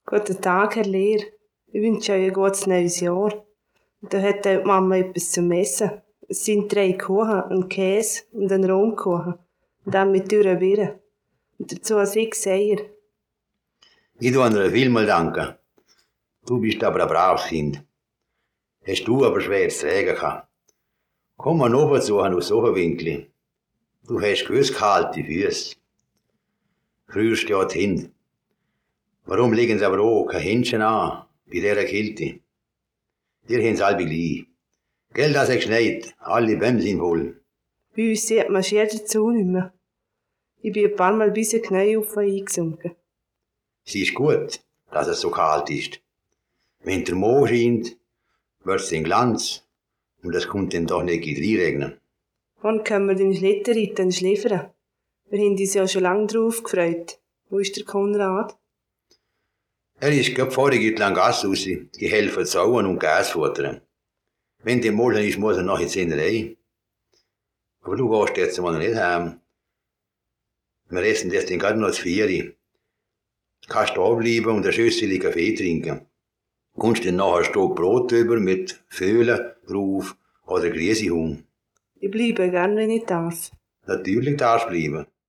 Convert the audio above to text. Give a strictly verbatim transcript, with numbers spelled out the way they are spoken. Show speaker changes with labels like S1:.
S1: Guten Tag, Herr Lehrer. Ich wünsche euch ein gutes neues Jahr. Und da hat die Mama etwas zum Essen. Es sind drei Kuchen, ein Käse und ein Romkuchen. Und dann mit dürren Birnen. Und dazu ein sechs Eier.
S2: Ich tue dir vielmal danken. Du bist aber ein braves Kind. Hast du aber schwer zu tragen gehabt. Komm mal oben zu aus Sofenwinkel. Du hast gewiss kalte Füße. Früher steht hin. Warum legen sie aber auch kein Händchen an bei dieser Kälte? Ihr haben's alle gleich. Gell, dass es geschneit, alle Bäume sind voll.
S1: Bei uns sieht man Schier dazu nicht mehr. Ich bin ein paar Mal bis in die Knie auf eingesunken.
S2: Es ist gut, dass es so kalt ist. Wenn der Mond scheint, wird's den Glanz und es kommt dann doch nicht reinregnen.
S1: Wann können wir den Schlittreiten schliffern? Wir haben uns ja schon lange drauf gefreut. Wo ist der Konrad?
S2: Er ist gerade vorige Langasse raus, die helfen zauen und Gas futtern. Wenn der Mollen ist, muss er noch in die Zehnerei. Aber du gehst jetzt mal nicht heim. Wir essen jetzt gerade noch zu vier. Kannst da bleiben und ein Schüssel Kaffee trinken. Kommst dann nachher ein Stück Brot drüber mit Föhlen drauf oder Griesehuhn.
S1: Ich bleibe gern, wenn ich darf.
S2: Natürlich darfst du bleiben.